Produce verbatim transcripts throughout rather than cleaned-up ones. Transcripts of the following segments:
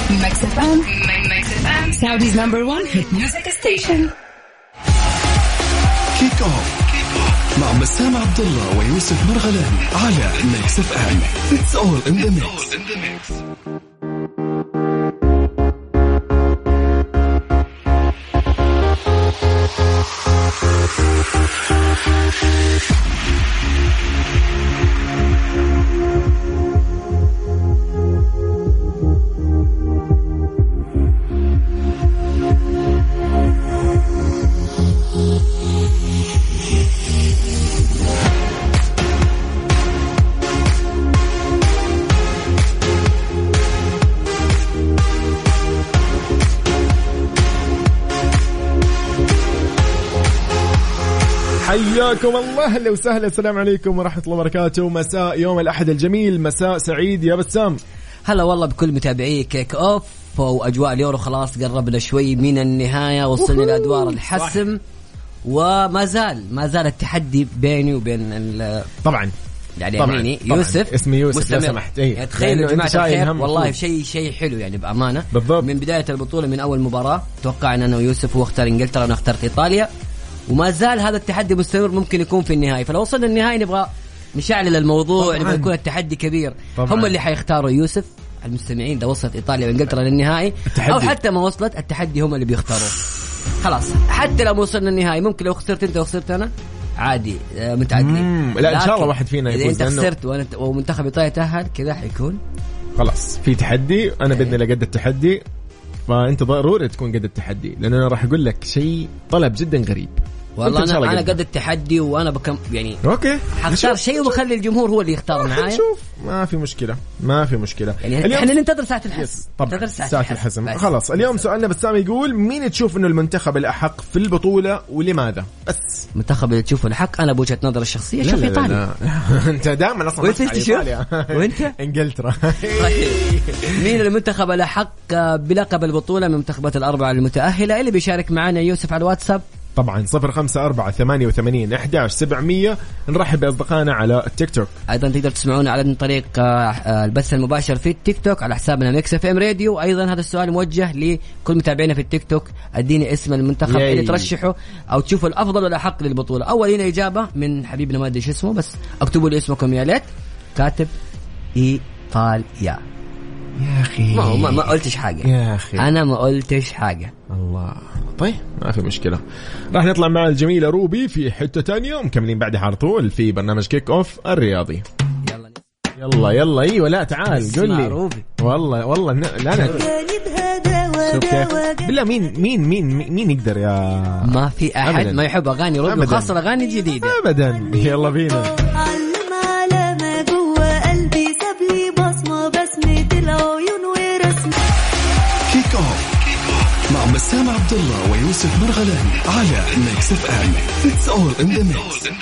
Mix إف إم. Mix إف إم. Saudi's number one hit music station. كيك أوف مع مسام عبد الله ويوسف مرغلاني على ميكس إف إم. It's all in the mix. حياكم الله، اهلا وسهلا، السلام عليكم ورحمه الله وبركاته. مساء يوم الاحد الجميل، مساء سعيد يا بسام. هلا والله بكل متابعي كيك اوف، واجواء اليورو خلاص قربنا شوي من النهايه، وصلنا لادوار الحسم، وما زال ما زال التحدي بيني وبين طبعا يعني طبعاً. أميني طبعاً. يوسف اسمي يوسف لو سمحت. ايه. تخيلوا يا جماعه الخير والله شيء شيء حلو يعني بامانه. بالضبط. من بدايه البطوله من اول مباراه توقعنا انا ويوسف هو اختار انجلترا وانا اخترت ايطاليا، وما زال هذا التحدي مستمر، ممكن يكون في النهاية. فلو وصلنا النهاية نبغى نشعل الموضوع، نبغى يكون التحدي كبير. طبعاً. هم اللي حيختاروا يوسف المستمعين إذا وصلت إيطاليا وإنجلترا للنهاية التحدي. أو حتى ما وصلت التحدي هم اللي بيختاروا. خلاص حتى لو وصلنا النهاية ممكن لو خسرت أنت وخسرت أنا عادي متعادلين. لا إن شاء الله واحد فينا يفوز. إذا أنت خسرت وأنا ومنتخب إيطاليا تأهل كذا حيكون خلاص في تحدي. أنا بدنا لقد التحدي، فأنت ضروري تكون قد التحدي، لأن أنا راح أقول لك شيء طلب جدا غريب. والله أنا أنا قد التحدي، وأنا بكم يعني أوكي حختار شيء وبخلي الجمهور هو اللي يختار معايا. شوف ما في مشكلة، ما في مشكلة. يعني إحنا ننتظر ساعة الحسم. طبعا ساعة الحسم. خلاص اليوم سؤالنا بسام يقول مين تشوف إنه المنتخب الأحق في البطولة ولماذا؟ بس منتخب اللي تشوفه الحق أنا بوجهة نظر الشخصية شوف إيطاليا. أنت دائما أصلا وأنت تشوف وأنت إنجلترا. مين المنتخب الأحق بلقب البطولة من منتخبات الأربعة المتأهلة؟ اللي بيشارك معنا يوسف على الواتساب طبعا صفر خمسة أربعة ثمانية وثمانين أحد عشر سبعمية. نرحب بأصدقائنا على التيك توك. أيضا تقدر تسمعونا على طريق البث المباشر في التيك توك على حسابنا ميكس إف إم راديو. أيضا هذا السؤال موجه لكل متابعينا في التيك توك، اديني اسم المنتخب ياي. اللي ترشحه أو تشوفوا الأفضل والأحق للبطولة. أول هنا إجابة من حبيبنا ما أدري شو اسمه، بس اكتبوا لي اسمكم يا ليت. كاتب إيطاليا. يا أخي ما ما, ما قلتش حاجة يا أخي، أنا ما قلتش حاجة. الله طيب ما في مشكلة. راح نطلع مع الجميلة روبي في حتة تانية، ومكملين بعدها على طول في برنامج كيك أوف الرياضي. يلا يلا يلا ايوه لا تعال قل لي روبي. والله والله لا أنا بالله مين مين مين مين يقدر يا ما في أحد أبداً. ما يحب أغاني روبي وخاصة أغاني جديدة أبدا. يلا بينا. كيك أوف مع مسام عبد الله ويوسف مرغلاني على ميكس إف إم. It's all in the mix.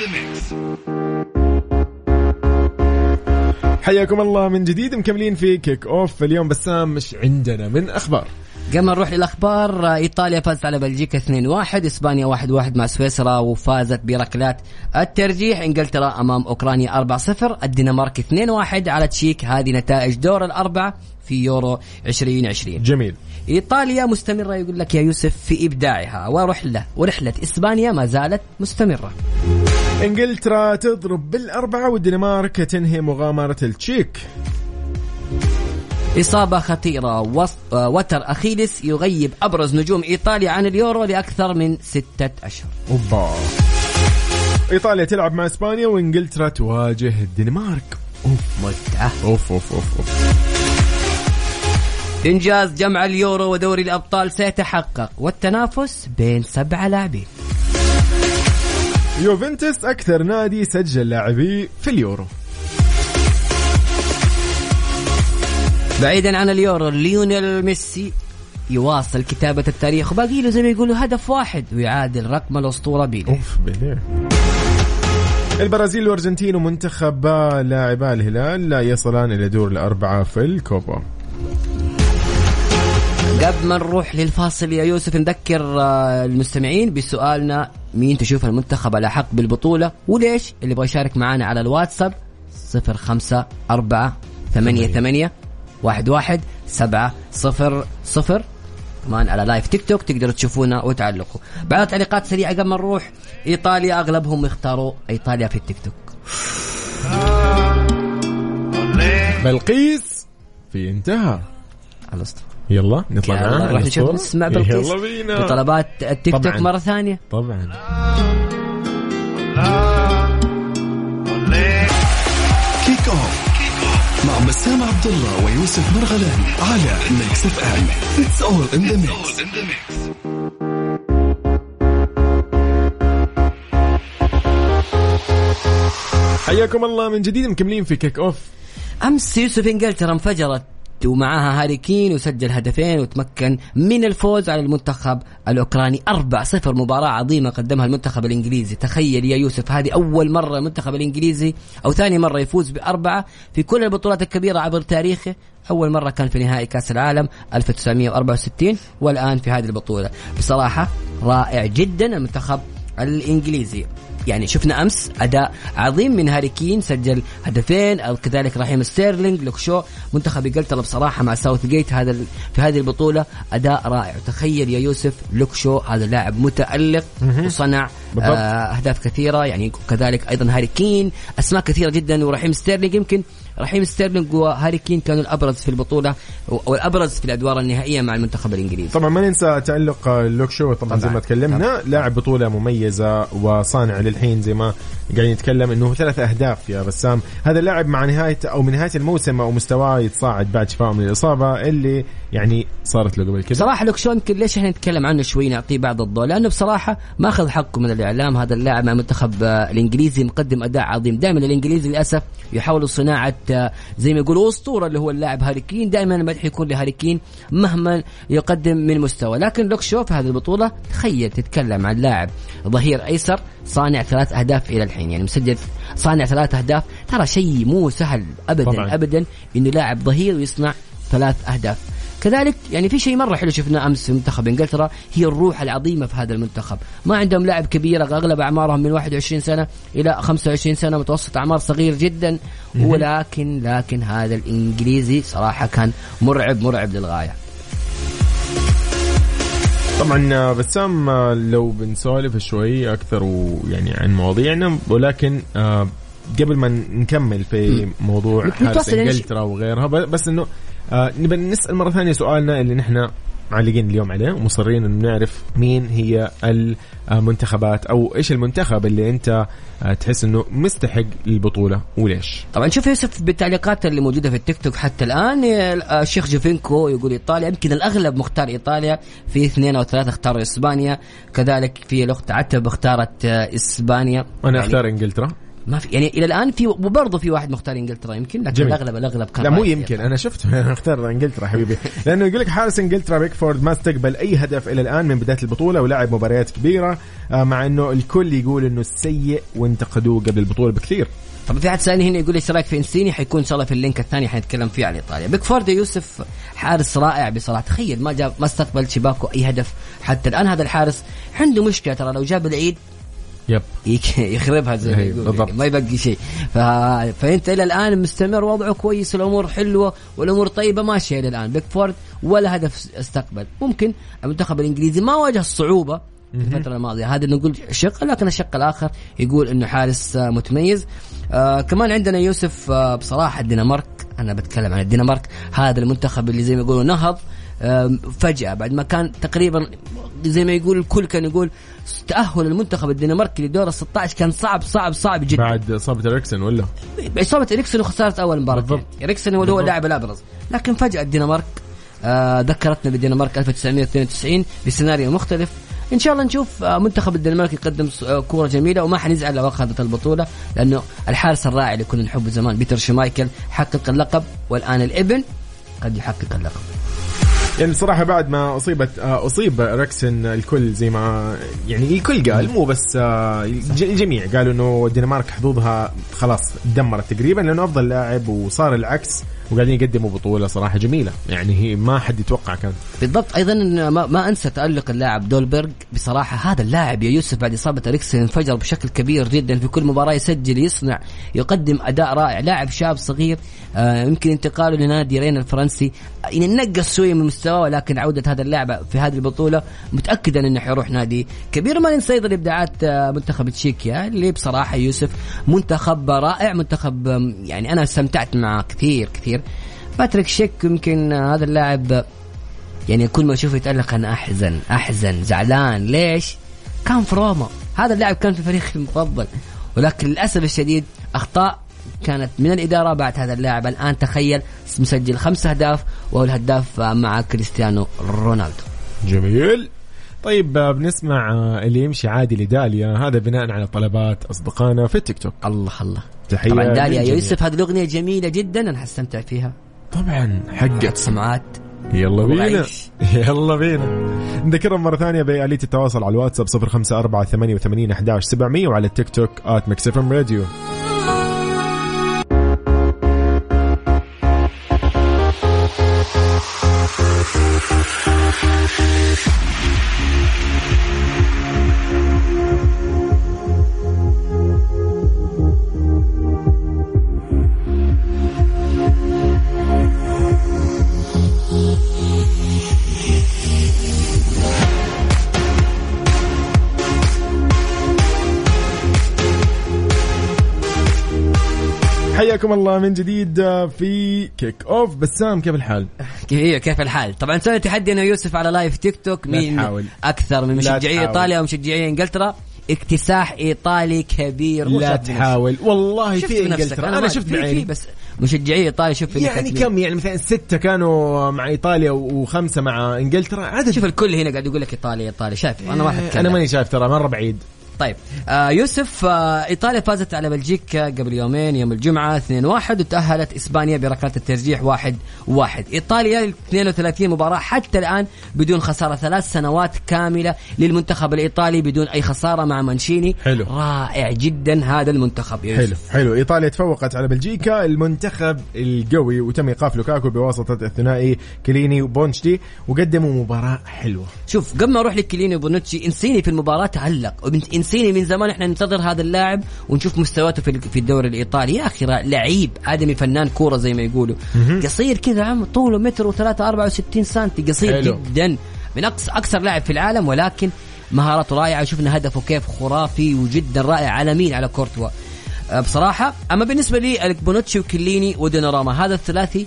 حياكم الله من جديد، مكملين في كيك أوف. اليوم بسام مش عندنا من أخبار. قبل ما نروح للأخبار، إيطاليا فازت على بلجيكا اثنين واحد، إسبانيا واحد واحد مع سويسرا وفازت بركلات الترجيح، إنجلترا أمام أوكرانيا أربعة صفر، الدنمارك اثنين واحد على تشيك. هذه نتائج دور الأربعة في يورو عشرين عشرين. جميل. إيطاليا مستمرة يقول لك يا يوسف في إبداعها، ورحلة ورحلة إسبانيا ما زالت مستمرة. إنجلترا تضرب بالأربعة، والدنمارك تنهي مغامرة التشيك. إصابة خطيرة، وتر أخيلس يغيب أبرز نجوم إيطاليا عن اليورو لأكثر من ستة أشهر. أوبا. إيطاليا تلعب مع إسبانيا، وإنجلترا تواجه الدنمارك. أوف متعة. أوف أوف أوف أوف. إنجاز جمع اليورو ودوري الأبطال سيتحقق، والتنافس بين سبعة لاعبين. يوفنتوس أكثر نادي سجل لاعبي في اليورو. بعيدا عن اليورو، ليونيل ميسي يواصل كتابة التاريخ، وباقي له زي ما يقولوا هدف واحد ويعادل رقم الأسطورة بيليه. أوف بيليه. البرازيل والأرجنتين ومنتخب لاعبا الهلال لا يصلان إلى دور الأربعة في الكوبا. قبل ما نروح للفاصل يا يوسف، نذكر المستمعين بسؤالنا مين تشوف المنتخب الأحق بالبطولة وليش. اللي يبغى يشارك معنا على الواتساب صفر خمسة أربعة ثمانية ثمانية واحد واحد سبعة صفر صفر. كمان على لايف تيك توك تقدروا تشوفونا وتعلقوا. بعد تعليقات سريعة قبل ما نروح. إيطاليا أغلبهم يختاروا إيطاليا في التيك توك. بلقيس في انتهى. خلصت. يلا نطلع معاه. راح نشوف نسمع بلقيس. يلا بينا. بطلبات التيك توك مرة ثانية. طبعا. كيك أوف مع مسام عبد الله ويوسف مرغلاني على ميكس اف ام. It's all in the mix. حياكم الله من جديد، مكملين في كيك أوف. أمس يوسف إنجلترا انفجرت ومعها هاري كين وسجل هدفين وتمكن من الفوز على المنتخب الأوكراني أربعة صفر. مباراة عظيمة قدمها المنتخب الإنجليزي. تخيل يا يوسف، هذه أول مرة المنتخب الإنجليزي أو ثاني مرة يفوز بأربعة في كل البطولات الكبيرة عبر تاريخه. أول مرة كان في نهائي كأس العالم ألف وتسعمائة وأربعة وستين والآن في هذه البطولة. بصراحة رائع جدا المنتخب الإنجليزي. يعني شفنا أمس أداء عظيم من هاري كين، سجل هدفين، أو كذلك رحيم ستيرلينج، لوكشو. منتخب إنجلترا بصراحة مع ساوث جيت هذا في هذه البطولة أداء رائع. تخيل يا يوسف لوكشو هذا لاعب متألق وصنع آه أهداف كثيرة، يعني كذلك أيضا هاري كين، أسماء كثيرة جدا. ورحيم ستيرلينج، يمكن رحيم ستيرلينج وهاري كين كانوا الأبرز في البطولة والأبرز في الأدوار النهائية مع المنتخب الإنجليزي. طبعا ما ننسى تألق لوكشو طبعا, طبعا زي ما تكلمنا، لاعب بطولة مميزة وصانع للحين زي ما قاعدين نتكلم انه ثلاث اهداف يا بسام. هذا اللاعب مع نهايه او من نهايه الموسم او مستواه يتصاعد بعد شفائه من الاصابه اللي يعني صارت له قبل كده. صراحه لوكشو يمكن ليش احنا نتكلم عنه شوي، نعطيه بعض الضوء، لانه بصراحه ما اخذ حقه من الاعلام. هذا اللاعب مع المنتخب الانجليزي مقدم اداء عظيم. دائما الانجليزي للاسف يحاولوا صناعه زي ما يقولوا اسطوره اللي هو اللاعب هاري كين، دائما المدح يكون لهاري كين مهما يقدم من مستوى. لكن لوكشو في هذه البطوله تخيل تتكلم عن لاعب ظهير ايسر صانع ثلاث أهداف إلى الحين، يعني مسجل صانع ثلاث أهداف. ترى شيء مو سهل أبدا طبعا. أبدا إنه لاعب ظهير ويصنع ثلاث أهداف. كذلك يعني في شيء مرة حلو شفناه أمس في منتخب إنجلترا، هي الروح العظيمة في هذا المنتخب. ما عندهم لاعب كبير، أغلب أعمارهم من واحد وعشرين سنة إلى خمسة وعشرين سنة، متوسط أعمار صغير جدا. ولكن لكن هذا الإنجليزي صراحة كان مرعب مرعب للغاية. طبعا بسام لو بنسولف شوي أكثر ويعني عن مواضيعنا، ولكن قبل ما نكمل في موضوع حارس إنجلترا وغيرها، بس إنه نبى نسأل مرة ثانية سؤالنا اللي نحن معلقين اليوم عليه ومصرين إنه نعرف مين هي المنتخبات أو إيش المنتخب اللي أنت تحس إنه مستحق البطولة وليش. طبعا شوف يوسف بالتعليقات اللي موجودة في التيك توك حتى الآن، الشيخ جوفينكو يقول إيطاليا، يمكن الأغلب مختار إيطاليا، في اثنين أو ثلاثة اختاروا إسبانيا، كذلك في الأخت عتب اختارت إسبانيا. أنا يعني اختار إنجلترا. ما في يعني الى الان في وبرضه في واحد مختار انجلترا يمكن، لكن جميل. الاغلب الاغلب كان لا مو يمكن انا شفت انا اختار انجلترا حبيبي لانه يقول لك حارس انجلترا بيكفورد ما استقبل اي هدف الى الان من بدايه البطوله ولعب مباريات كبيره، مع انه الكل يقول انه سيء وانتقدوه قبل البطوله بكثير. طب في حد ثاني هنا يقول ايش رايك في انسيني، حيكون ان شاء الله في اللينك الثاني حنتكلم فيه عن ايطاليا. بيكفورد يوسف حارس رائع بصراحه، تخيل ما جاب ما استقبل شباكه اي هدف حتى الان. هذا الحارس عنده مشكله ترى، لو جاب العيد يب يخربها زي ما يقول يعني ما يبقي شيء. ف... فانت الى الان مستمر وضعه كويس، الامور حلوه والامور طيبه ماشيه الى الان. بيكفورد ولا هدف استقبل. ممكن المنتخب الانجليزي ما واجه الصعوبه في الفتره الماضيه، هذا نقول شق، لكن الشق الاخر يقول انه حارس متميز. آه كمان عندنا يوسف آه بصراحه الدنمارك، انا بتكلم عن الدنمارك، هذا المنتخب اللي زي ما يقولوا نهض فجأة بعد ما كان تقريبا زي ما يقول الكل كان يقول تأهل المنتخب الدنماركي لدور الستة عشر كان صعب صعب صعب جدا بعد إصابة إريكسن ولا إصابة إريكسن وخسارة أول مباراة. إريكسن هو هو اللاعب الأبرز، لكن فجأة الدنمارك آه ذكرتنا بالدنمارك ألف وتسعمائة واثنين وتسعين بسيناريو مختلف. إن شاء الله نشوف منتخب الدنمارك يقدم كورة جميلة وما حنزعل لو أخذت البطولة، لأنه الحارس الراعي اللي كنا نحبه زمان بيتر شمايكل حقق اللقب، والآن الابن قد يحقق اللقب. يعني صراحة بعد ما أصيبت أصيب ريكسن الكل زي ما يعني الكل قال، مو بس الجميع قالوا إنه الدنمارك حظوظها خلاص دمرت تقريبا، لأنه أفضل لاعب وصار العكس وقاعدين يقدموا بطولة صراحة جميلة، يعني هي ما حد يتوقع كان. بالضبط. أيضا ما, ما أنسى تألق اللاعب دولبرغ بصراحة. هذا اللاعب يا يوسف بعد إصابة أريكسن انفجر بشكل كبير جدا، في كل مباراة يسجل يصنع يقدم أداء رائع. لاعب شاب صغير آه يمكن انتقاله لنادي رين الفرنسي يعني نقص شوية من مستواه، ولكن عودة هذا اللاعب في هذه البطولة متأكدا أنه حيروح نادي كبير. ما ننسى أيضا إبداعات آه منتخب تشيكيا اللي بصراحة يوسف منتخب رائع، منتخب يعني أنا استمتعت معه كثير كثير. باتريك شيك يمكن هذا اللاعب يعني كل ما أشوفه يتألق أنا أحزن أحزن زعلان. ليش؟ كان في روما، هذا اللاعب كان في فريقي المفضل، ولكن للأسف الشديد أخطاء كانت من الإدارة بعد هذا اللاعب. الآن تخيل مسجل خمس أهداف وهو الهداف مع كريستيانو رونالدو. جميل. طيب بنسمع اللي يمشي عادي لداليا، هذا بناء على طلبات أصدقائنا في التيك توك. الله الله. تحية طبعا داليا يا يوسف، هذه الأغنية جميلة جدا أنا حستمتع فيها طبعا حقت سمعات. يلا بينا يلا بينا نذكرهم مرة ثانية بآلية التواصل على الواتساب صفر خمسة أربعة ثمانية وثمانين أحد عشر سبعمية وعلى التيك توك آت ميكس إف إم راديو. حياكم الله من جديد في كيك اوف. بسام كيف الحال؟ كيف كيف الحال؟ طبعا سوينا تحدي انا ويوسف على لايف تيك توك مين اكثر من مشجعي ايطاليا ومشجعي انجلترا. اكتساح ايطالي كبير. لا تحاول والله في انجلترا انا, أنا شفت بعيني بس مشجعي ايطاليا شوف يعني كم يعني مثلا ستة كانوا مع ايطاليا وخمسة مع انجلترا عدد. شوف الكل هنا قاعد يقول لك ايطاليا ايطاليا شايف انا ما اتكلم انا ماني شايف ترى مرة بعيد. طيب آه يوسف آه إيطاليا فازت على بلجيكا قبل يومين يوم الجمعة اثنين واحد وتأهلت إسبانيا بركلات الترجيح واحد واحد. إيطاليا اثنين وثلاثين مباراة حتى الآن بدون خسارة، ثلاث سنوات كاملة للمنتخب الإيطالي بدون أي خسارة مع مانشيني. حلو. رائع جدا هذا المنتخب يا حلو حلو. إيطاليا تفوقت على بلجيكا المنتخب القوي وتم إيقاف لوكاكو بواسطة الثنائي كليني وبونشتي وقدموا مباراة حلوة. شوف قبل ما أروح لكليني وبونوتشي إنسيني في المباراة تعلق إنسيني من زمان احنا ننتظر هذا اللاعب ونشوف مستوياته في في الدوري الايطالي. يا اخي لعيب ادمي فنان كوره زي ما يقولوا. قصير كذا عم طوله متر وثلاثة أربعة وستين سنتي قصير حلو. جدا من اقصى اكثر لاعب في العالم، ولكن مهاراته رائعه. شفنا هدفه كيف خرافي وجدا رائع على مين على كورتوا بصراحه. اما بالنسبه لي بونوتشي وكليني ودوناراما هذا الثلاثي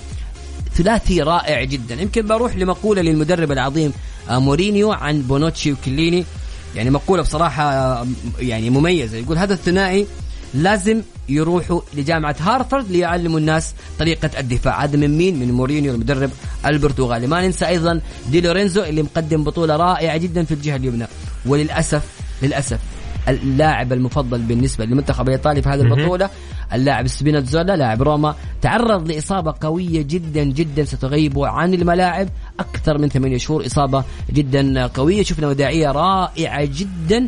ثلاثي رائع جدا. يمكن بروح لمقوله للمدرب العظيم مورينيو عن بونوتشي وكليني، يعني مقولة بصراحة يعني مميزة. يقول هذا الثنائي لازم يروحوا لجامعة هارفارد ليعلموا الناس طريقة الدفاع. هذا من مين؟ من مورينيو المدرب البرتغالي. ما ننسى أيضا دي لورينزو اللي مقدم بطولة رائعة جدا في الجهة اليمنى. وللأسف للأسف اللاعب المفضل بالنسبة للمنتخب الإيطالي في هذه البطولة اللاعب سبيناتزولا لاعب روما تعرض لإصابة قوية جدا جدا ستغيبه عن الملاعب أكثر من ثمانية شهور. إصابة جدا قوية. شفنا وداعية رائعة جدا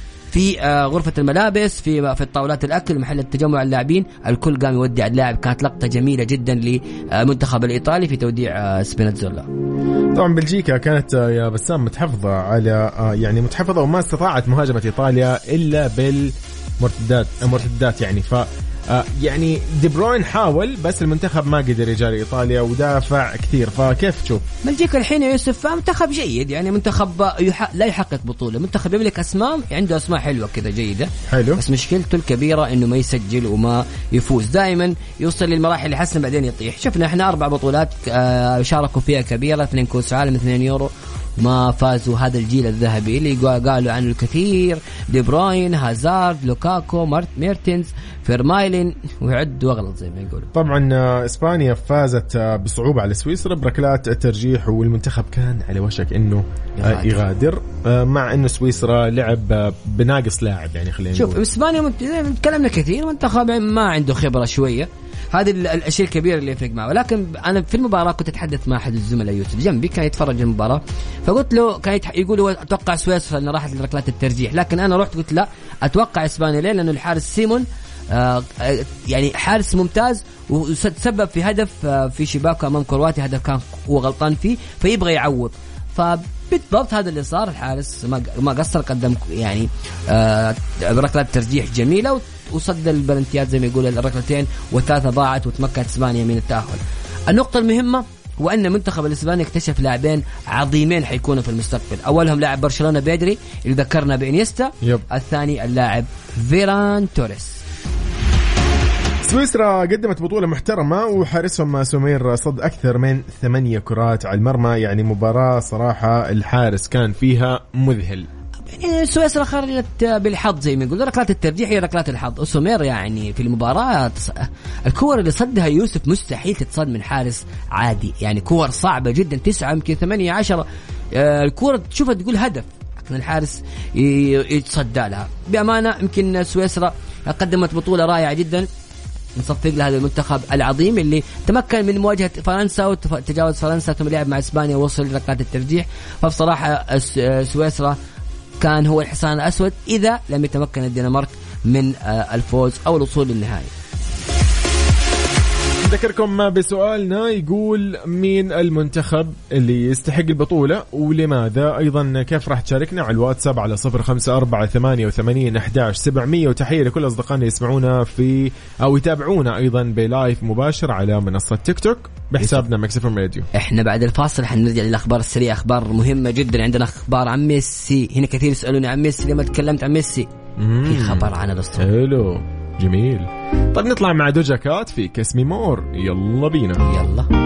في غرفة الملابس في في الطاولات الأكل محل التجمع اللاعبين الكل قام يودع اللاعب. كانت لقطة جميلة جدا لمنتخب الإيطالي في توديع سبيناتزولا. طبعا بلجيكا كانت يا بسام متحفظة على يعني متحفظة وما استطاعت مهاجمة إيطاليا إلا بالمرتدات مرتدات يعني ف يعني دي بروين حاول بس المنتخب ما قدر يجاري إيطاليا ودافع كثير. فكيف تشوف بلجيكا الحين يا يوسف؟ منتخب جيد يعني منتخب يح... لا يحقق بطولة. منتخب يملك أسماء عنده أسماء حلوة كذا جيدة حلو. بس مشكلته الكبيرة إنه ما يسجل وما يفوز. دائما يوصل للمراحل اللي حسن بعدين يطيح. شفنا إحنا أربع بطولات شاركوا فيها كبيرة، اثنين كوس عالم اثنين يورو ما فازوا. هذا الجيل الذهبي اللي قالوا عنه الكثير دي بروين هازارد لوكاكو ميرتنز فيرمايلين ويعد واغلط زي ما يقولوا. طبعا إسبانيا فازت بصعوبة على سويسرا بركلات الترجيح والمنتخب كان على وشك إنه يغادر, يغادر مع إنه سويسرا لعب بناقص لاعب يعني خلينا نقول. شوف إسبانيا تكلمنا كثير منتخب ما عنده خبرة شوية. هذه الشيء الكبير اللي يفرق معه. ولكن أنا في المباراة كنت أتحدث مع أحد الزملاء يوسف جنبي كان يتفرج المباراة فقلت له كان يقول أتوقع سويسرا أنه راحت لركلات الترجيح، لكن أنا رحت قلت لا أتوقع إسبانيا. ليه؟ لأنه الحارس سيمون آه يعني حارس ممتاز وتسبب في هدف آه في شباكه امام كرواتيا، هدف كان هو غلطان فيه فيبغى يعوض. فبالضبط هذا اللي صار، الحارس ما ما قصر، قدم يعني آه ركلات ترجيح جميله وصد البلنتيات زي ما يقول الركلتين، والثلاثه ضاعت وتمكنت اسبانيا من التاهل. النقطه المهمه وأن منتخب الإسباني اكتشف لاعبين عظيمين حيكونوا في المستقبل. أولهم لاعب برشلونة بيدري اللي ذكرنا بإنيستا، يب. الثاني اللاعب فيران توريس. سويسرا قدمت بطولة محترمة وحارسهم سمير صد أكثر من ثمانية كرات على المرمى، يعني مباراة صراحة الحارس كان فيها مذهل. يعني سويسرا خرجت بالحظ زي ما يقول، ركلات الترجيح هي ركلات الحظ. وسمير يعني في المباراة الكور اللي صدها يوسف مستحيل تتصد من حارس عادي، يعني كور صعبة جدا، تسعة يمكن ثمانية عشر الكورة تشوفها تقول هدف، لكن الحارس يتصدى لها بأمانة. يمكن سويسرا قدمت بطولة رائعة جدا، نصفق لهذا المنتخب العظيم اللي تمكن من مواجهة فرنسا وتجاوز فرنسا ثم لعب مع إسبانيا ووصل لركلات الترجيح. فبصراحة سويسرا كان هو الحصان الأسود إذا لم يتمكن الدنمارك من الفوز أو الوصول للنهائي. نذكركم بسؤالنا يقول مين المنتخب اللي يستحق البطولة ولماذا؟ أيضا كيف راح تشاركنا على الواتساب على صفر خمسة أربعة ثمانية وثمانين أحد عشر سبعمية. وتحية لكل أصدقائنا يسمعونا في أو يتابعونا أيضا بلايف مباشر على منصة تيك توك بحسابنا ميكس إف إم راديو. إحنا بعد الفاصل حنرجع للأخبار السريعة، أخبار مهمة جدا. عندنا أخبار عن ميسي، هنا كثير يسألوني عن ميسي لما تكلمت عن ميسي. مم. في خبر عن الأسطورة. حلو جميل. طيب نطلع مع دوجا كات في كسمي مور، يلا بينا يلا.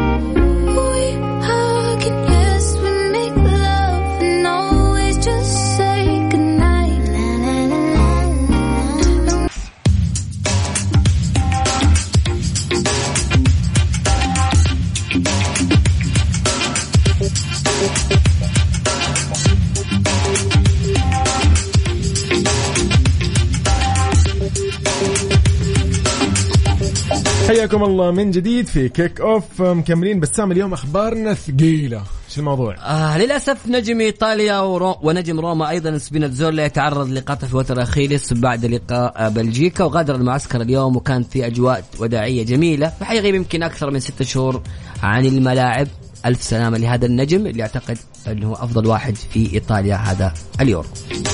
حياكم الله من جديد في كيك أوف. مكملين بسام اليوم أخبارنا ثقيلة. شو الموضوع؟ آه للأسف نجم إيطاليا ورو ونجم روما أيضا سبيناتزولا يتعرض لقطع في وتر أخيلس بعد لقاء بلجيكا، وغادر المعسكر اليوم وكان في أجواء وداعية جميلة، فحيغيب يمكن أكثر من ستة شهور عن الملاعب. ألف سلامة لهذا النجم اللي أعتقد أنه أفضل واحد في إيطاليا هذا اليورو.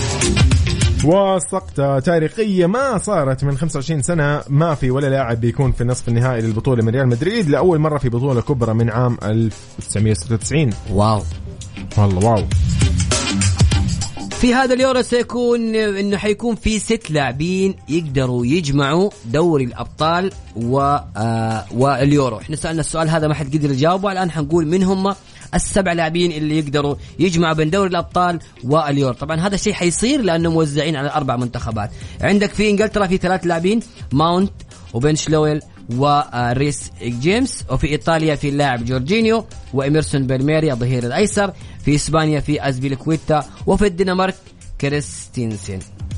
وسقطة تاريخية ما صارت من خمسة وعشرين سنة، ما في ولا لاعب بيكون في النصف النهائي للبطولة من ريال مدريد لأول مرة في بطولة كبرى من عام ألف وتسعمية وستة وتسعين. واو والله واو. في هذا اليورو سيكون انه حيكون في ست لاعبين يقدروا يجمعوا دوري الابطال و آه واليورو. احنا سألنا السؤال هذا ما حد قدر يجاوبه، الان حنقول من هم السبع لاعبين اللي يقدروا يجمعوا بين دوري الابطال واليورو. طبعا هذا الشيء حيصير لانه موزعين على اربع منتخبات. عندك في انجلترا في ثلاث لاعبين، ماونت وبن شلويل وريس جيمس، وفي إيطاليا في اللاعب جورجينيو وإميرسون بالميري الظهير الأيسر، في إسبانيا في أزبيلكويتا، وفي الدنمارك كريستينسن.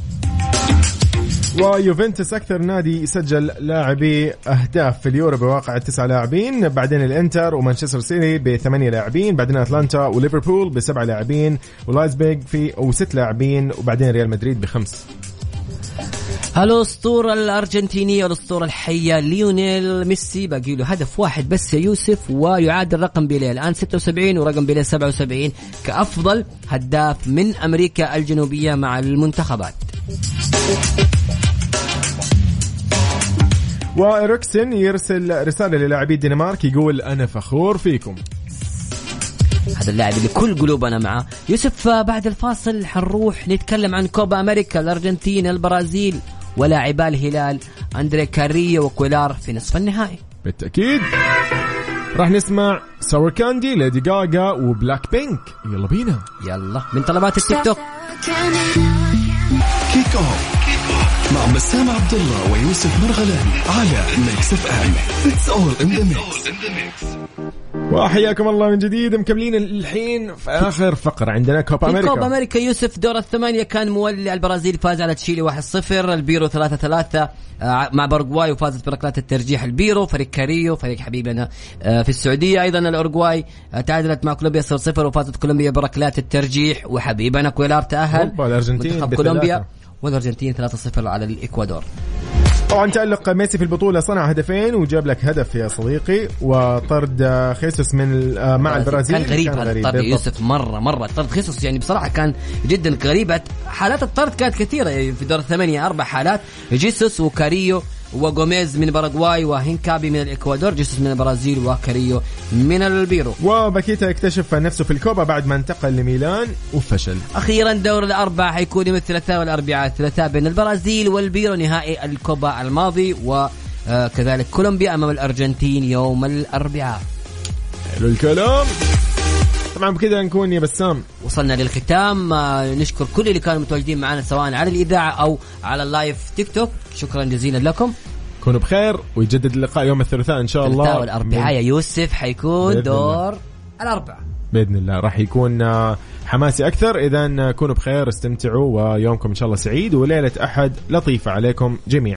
ويوفنتوس أكثر نادي يسجل لاعبي أهداف في اليورو بواقع تسعة لاعبين، بعدين الإنتر ومانشستر سيتي بثمانية لاعبين، بعدين أتلانتا وليفربول بسبع لاعبين، ولايزبيغ في أو ست لاعبين، وبعدين ريال مدريد بخمس. الأسطورة الأرجنتينية والأسطورة الحية ليونيل ميسي باقي له هدف واحد بس يا يوسف ويعادل رقم بيليه الآن ستة وسبعين ورقم بيليه سبعة وسبعين كأفضل هداف من أمريكا الجنوبية مع المنتخبات. وإريكسن يرسل رسالة للاعبي الدنمارك يقول أنا فخور فيكم. هذا اللاعب اللي كل قلوبنا معه. يوسف بعد الفاصل حنروح نتكلم عن كوبا أمريكا، الأرجنتين، البرازيل، ولاعبا الهلال أندري كاريو وكويلار في نصف النهائي. بالتأكيد راح نسمع ساور كاندي، ليدي غاغا، وبلاك بينك. يلا بينا يلا من طلبات التيك توك. كيك أوف مع بسام عبد الله ويوسف مرغلاني على ميكس إف إم. It's all in the mix. وحياكم الله من جديد. مكملين الحين في آخر فقرة عندنا كوبا أمريكا. كوبا أمريكا يوسف دور الثمانية كان مولي البرازيل فاز على تشيلي واحد صفر، البيرو ثلاثة ثلاثة مع باراغواي وفازت بركلات الترجيح البيرو، فريق كاريو فريق حبيبنا في السعودية. أيضا الأورغواي تعادلت مع كولومبيا صفر صفر وفازت كولومبيا بركلات الترجيح، وحبيبنا كويلار تأهل منتخب كولومبيا، والأرجنتين ثلاثة صفر على الإكوادور. طبعا تألق ميسي في البطولة، صنع هدفين وجاب لك هدف يا صديقي، وطرد خيسوس من مع البرازيل كان غريب هذا الطرد يوسف، مرة مرة طرد خيسوس يعني بصراحة كان جدا غريب. حالات الطرد كانت كثيرة في دور الثمانية، أربع حالات، جيسوس وكاريو وغوميز من باراغواي وهينكابي من الإكوادور، جيسوس من البرازيل وكاريو من البيرو. وباكيتا يكتشف نفسه في الكوبا بعد ما انتقل لميلان وفشل. أخيرا دور الأربعة حيكون يوم الثلاثاء والأربعاء، الثلاثاء بين البرازيل والبيرو نهائي الكوبا الماضي، وكذلك كولومبيا أمام الأرجنتين يوم الأربعاء. حلو الكلام. طبعا بكذا نكون يا بسام وصلنا للختام. نشكر كل اللي كانوا متواجدين معنا سواء على الإذاعة أو على اللايف تيك توك، شكرا جزيلا لكم. كونوا بخير، ويجدد اللقاء يوم الثلاثاء إن شاء الله. الثلاثاء والأربعاء يا يوسف حيكون دور الأربعاء بإذن الله، راح يكون حماسي أكثر. إذن كونوا بخير، استمتعوا، ويومكم إن شاء الله سعيد، وليلة أحد لطيفة عليكم جميعا.